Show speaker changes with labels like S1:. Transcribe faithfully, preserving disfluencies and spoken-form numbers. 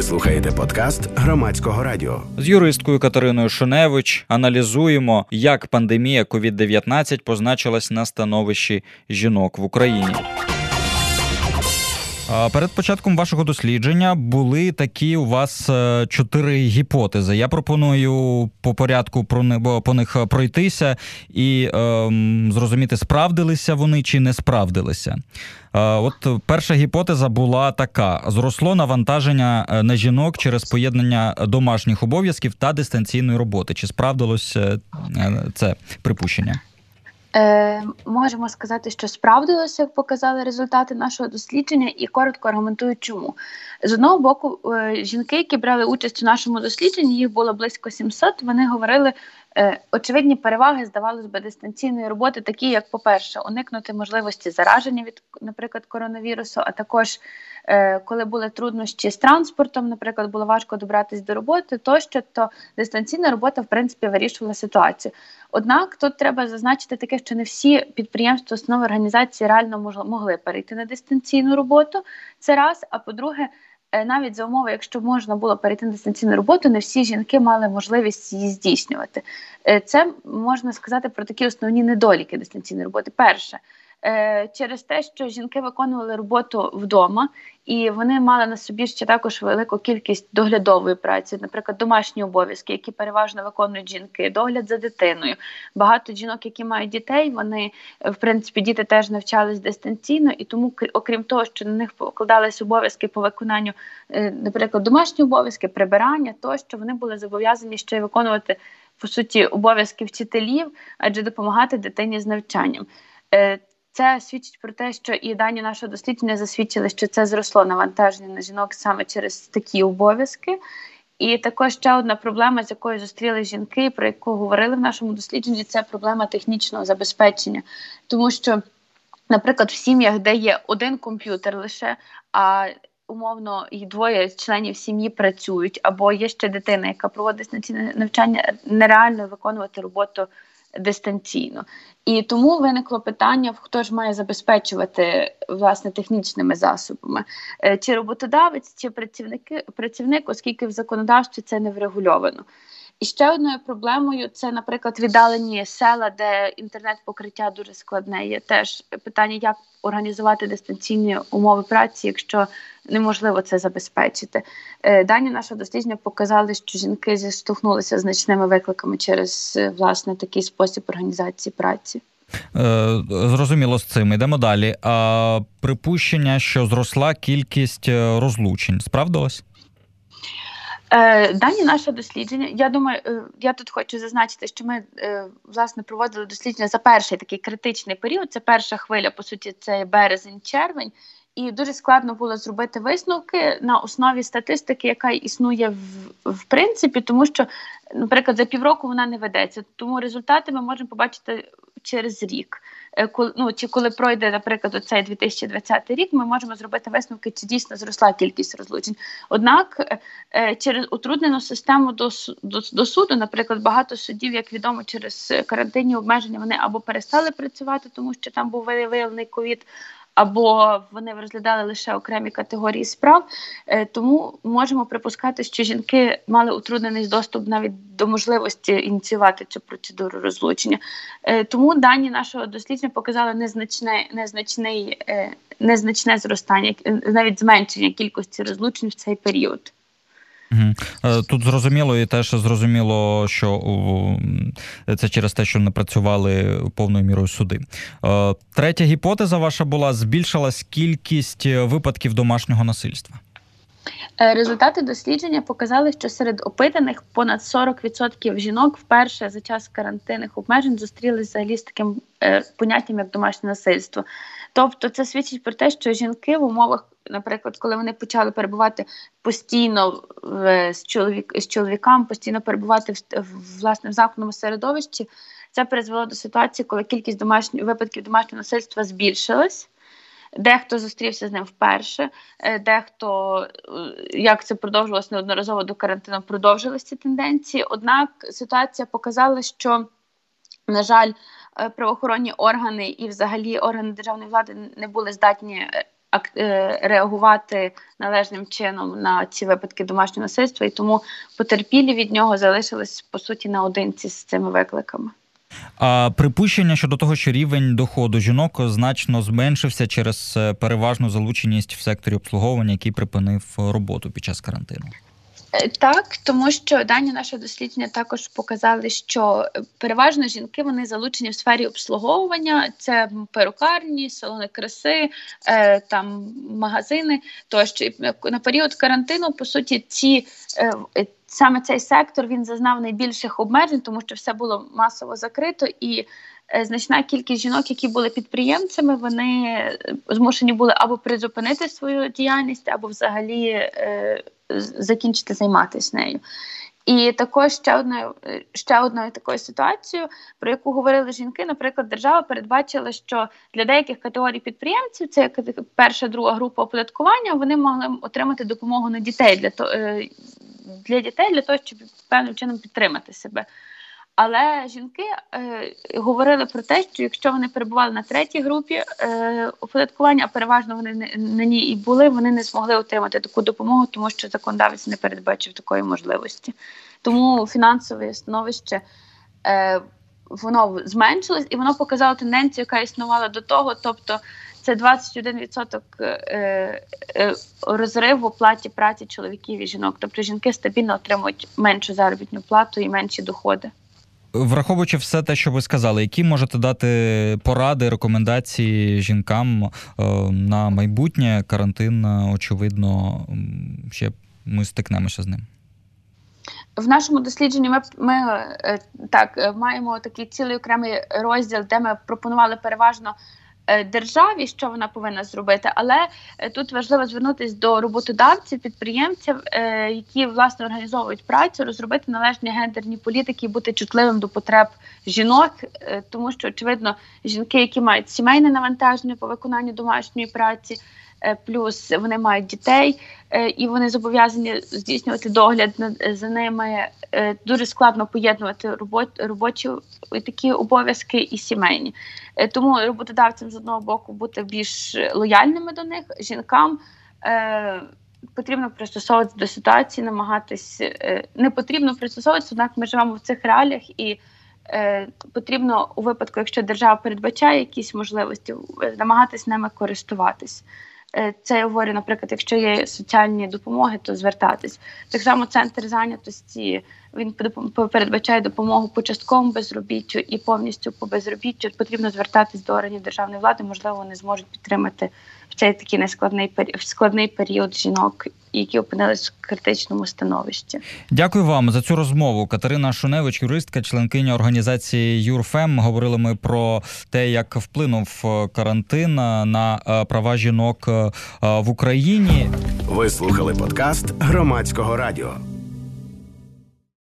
S1: Ви слухаєте подкаст Громадського радіо.
S2: З юристкою Катериною Шуневич аналізуємо, як пандемія ковід дев'ятнадцять позначилась на становищі жінок в Україні. Перед початком вашого дослідження були такі у вас чотири гіпотези. Я пропоную по порядку по них пройтися і ем, зрозуміти, справдилися вони чи не справдилися. От перша гіпотеза була така. Зросло навантаження на жінок через поєднання домашніх обов'язків та дистанційної роботи. Чи справдилось це припущення?
S3: Е, можемо сказати, що справдилося, як показали результати нашого дослідження, і коротко аргументую, чому. З одного боку, е, жінки, які брали участь у нашому дослідженні, їх було близько сімсот, вони говорили, е, очевидні переваги, здавалось би, дистанційної роботи, такі як, по-перше, уникнути можливості зараження від, наприклад, коронавірусу, а також, е, коли були труднощі з транспортом, наприклад, було важко добратися до роботи, тощо, то дистанційна робота, в принципі, вирішувала ситуацію. Однак тут треба зазначити таке, що не всі підприємства, установи, організації реально могли перейти на дистанційну роботу. Це раз. А по-друге, навіть за умови, якщо можна було перейти на дистанційну роботу, не всі жінки мали можливість її здійснювати. Це можна сказати про такі основні недоліки дистанційної роботи. Перше, через те, що жінки виконували роботу вдома, і вони мали на собі ще також велику кількість доглядової праці, наприклад, домашні обов'язки, які переважно виконують жінки, догляд за дитиною. Багато жінок, які мають дітей, вони, в принципі, діти теж навчались дистанційно, і тому, окрім того, що на них покладались обов'язки по виконанню, наприклад, домашні обов'язки, прибирання, тощо, вони були зобов'язані ще й виконувати, по суті, обов'язки вчителів, адже допомагати дитині з навчанням. Це свідчить про те, що і дані нашого дослідження засвідчили, що це зросло навантаження на жінок саме через такі обов'язки. І також ще одна проблема, з якою зустріли жінки, про яку говорили в нашому дослідженні, це проблема технічного забезпечення. Тому що, наприклад, в сім'ях, де є один комп'ютер лише, а умовно і двоє членів сім'ї працюють, або є ще дитина, яка проводить дистанційне навчання, нереально виконувати роботу дистанційно. І тому виникло питання, хто ж має забезпечувати, власне, технічними засобами. Чи роботодавець, чи працівники, працівник, оскільки в законодавстві це не врегульовано. І ще одною проблемою – це, наприклад, віддалені села, де інтернет-покриття дуже складне. Є теж питання, як організувати дистанційні умови праці, якщо неможливо це забезпечити. Дані нашого дослідження показали, що жінки зіштовхнулися з значними викликами через, власне, такий спосіб організації праці.
S2: Зрозуміло з цим. Йдемо далі. А припущення, що зросла кількість розлучень, справдилось?
S3: Дані нашого дослідження, я думаю, я тут хочу зазначити, що ми, власне, проводили дослідження за перший такий критичний період, це перша хвиля, по суті, це березень-червень, і дуже складно було зробити висновки на основі статистики, яка існує в, в принципі, тому що, наприклад, за півроку вона не ведеться, тому результати ми можемо побачити через рік. Коли, ну, чи коли пройде, наприклад, оцей дві тисячі двадцятий рік, ми можемо зробити висновки, чи дійсно зросла кількість розлучень. Однак через утруднену систему до, до, до суду, наприклад, багато судів, як відомо, через карантинні обмеження вони або перестали працювати, тому що там був виявлений ковід, або вони розглядали лише окремі категорії справ. Тому можемо припускати, що жінки мали утруднений доступ навіть до можливості ініціювати цю процедуру розлучення. Тому дані нашого дослідження показали незначне, незначне, незначне зростання, навіть зменшення кількості розлучень в цей період.
S2: Тут зрозуміло і теж зрозуміло, що це через те, що не працювали повною мірою суди. Третя гіпотеза ваша була: збільшилась кількість випадків домашнього насильства.
S3: Результати дослідження показали, що серед опитаних понад сорок відсотків жінок вперше за час карантинних обмежень зустрілися взагалі з таким е, поняттям, як домашнє насильство. Тобто це свідчить про те, що жінки в умовах, наприклад, коли вони почали перебувати постійно в, з, чоловік, з чоловіками, постійно перебувати в, в, власне, в замкненому середовищі, це призвело до ситуації, коли кількість домашніх, випадків домашнього насильства збільшилась. Дехто зустрівся з ним вперше, дехто, як це продовжувалося неодноразово до карантину, продовжилися ці тенденції. Однак ситуація показала, що, на жаль, правоохоронні органи і взагалі органи державної влади не були здатні реагувати належним чином на ці випадки домашнього насильства, і тому потерпілі від нього залишились, по суті, наодинці з цими викликами.
S2: А припущення щодо того, що рівень доходу жінок значно зменшився через переважну залученість в секторі обслуговування, який припинив роботу під час карантину?
S3: Так, тому що дані нашого дослідження також показали, що переважно жінки, вони залучені в сфері обслуговування, це перукарні, салони краси, е, там магазини тощо. На період карантину, по суті, ці е, саме цей сектор, він зазнав найбільших обмежень, тому що все було масово закрито, і е, значна кількість жінок, які були підприємцями, вони змушені були або призупинити свою діяльність, або взагалі е, закінчити займатися нею. І також ще одною, ще одною такою ситуацією, про яку говорили жінки, наприклад, держава передбачила, що для деяких категорій підприємців, це як перша, друга група оподаткування, вони могли отримати допомогу на дітей, для, то, для дітей, для того, щоб певним чином підтримати себе. Але жінки е, говорили про те, що якщо вони перебували на третій групі е, оподаткування, а переважно вони не, на ній і були, вони не змогли отримати таку допомогу, тому що законодавець не передбачив такої можливості. Тому фінансове становище е, воно зменшилось, і воно показало тенденцію, яка існувала до того, тобто це двадцять один відсоток е, е, розрив в оплаті праці чоловіків і жінок. Тобто жінки стабільно отримують меншу заробітну плату і менші доходи.
S2: Враховуючи все те, що ви сказали, які можете дати поради, рекомендації жінкам на майбутнє? Карантин, очевидно, ще ми стикнемося з ним.
S3: В нашому дослідженні ми, ми так, маємо такий цілий окремий розділ, де ми пропонували переважно державі, що вона повинна зробити, але тут важливо звернутися до роботодавців, підприємців, які, власне, організовують працю, розробити належні гендерні політики і бути чутливим до потреб жінок, тому що, очевидно, жінки, які мають сімейне навантаження по виконанню домашньої праці, плюс вони мають дітей, і вони зобов'язані здійснювати догляд за ними. Дуже складно поєднувати робочі такі обов'язки і сімейні. Тому роботодавцям з одного боку бути більш лояльними до них, жінкам потрібно пристосовуватися до ситуації, намагатись, не потрібно пристосовуватися, однак ми живемо в цих реаліях і потрібно у випадку, якщо держава передбачає якісь можливості, намагатись ними користуватись. Це я говорю, наприклад, якщо є соціальні допомоги, то звертатись. Так само центр зайнятості, він передбачає допомогу по частковому безробіттю і повністю по безробіттю. Потрібно звертатись до органів державної влади, можливо, вони зможуть підтримати в цей такий нескладний складний період жінок, які опинились в критичному становищі.
S2: Дякую вам за цю розмову. Катерина Шуневич, юристка, членкиня організації Юрфем. Говорили ми про те, як вплинув карантин на права жінок в Україні.
S1: Ви слухали подкаст Громадського радіо.